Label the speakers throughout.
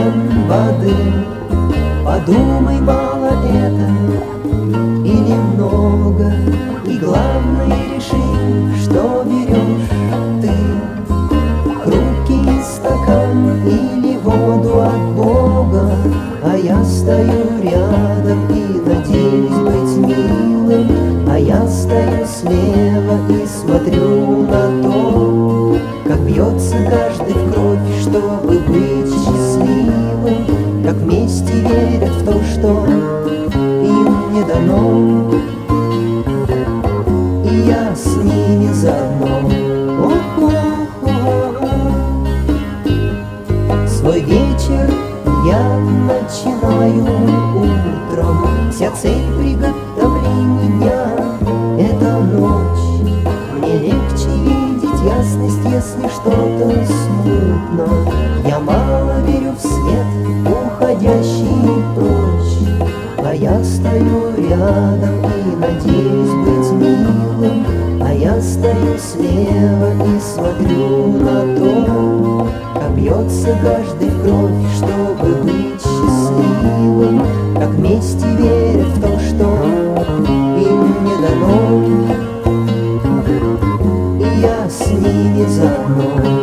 Speaker 1: стакан воды. Подумай, мало это или много, и главное реши, что берешь ты. Хрупкий стакан или воду от Бога, а я стою рядом и надеюсь быть милым. А я стою слева и смотрю на то, как бьется каждый в кровь, чтобы быть счастливым, как вместе верят в то, что им не дано, и я с ними заодно. Свой вечер я начинаю утром. Вся цель приготовлений дня — это ночь. Мне легче видеть ясность, если что-то смутно. Я мало верю в свет, уходящий прочь. А я стою рядом и надеюсь быть милым. А я стою слева и смотрю на то, как бьется каждый в кровь, чтобы быть счастливым, как вместе верят в то, что им не дано, и я с ними заодно.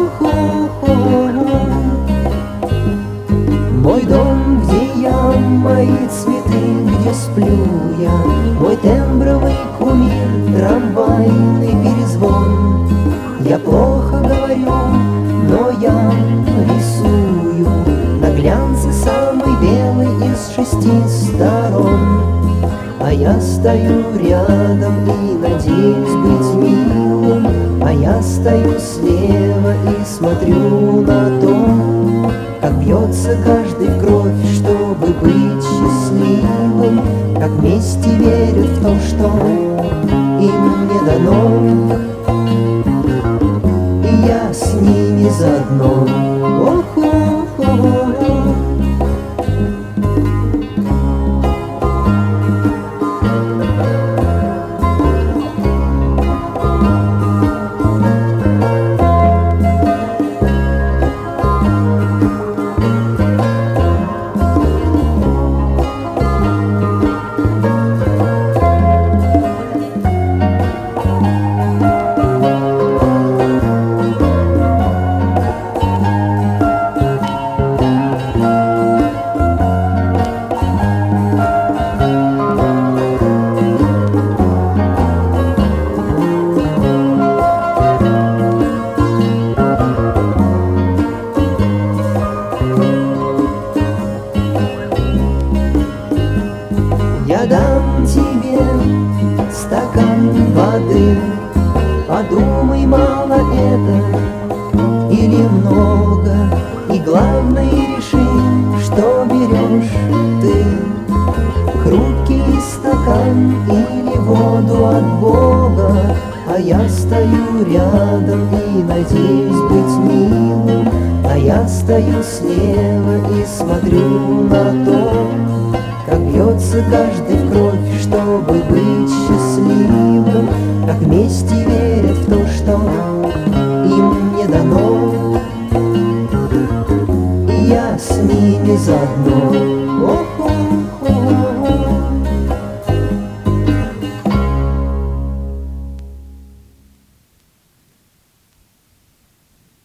Speaker 1: Мой дом, где я, мои цветы, где сплю я, мой тембровый кумир, трамвайный перезвон. Я плохо говорю, но я рисую на глянце самый белый из 6 сторон. А я стою рядом и надеюсь быть милым. А я стою слева и смотрю на то, как бьется каждый в кровь, чтобы быть счастливым, как вместе верят в то, что им не дано, и я с ними заодно. Я дам тебе стакан воды. Подумай, мало это или много, и главное реши, что берешь ты. Хрупкий стакан или воду от Бога, а я стою рядом и надеюсь быть милым. А я стою слева и смотрю на то, как бьется каждый в кровь, чтобы быть счастливым, как вместе верят в то, что им не дано, и я с ними заодно.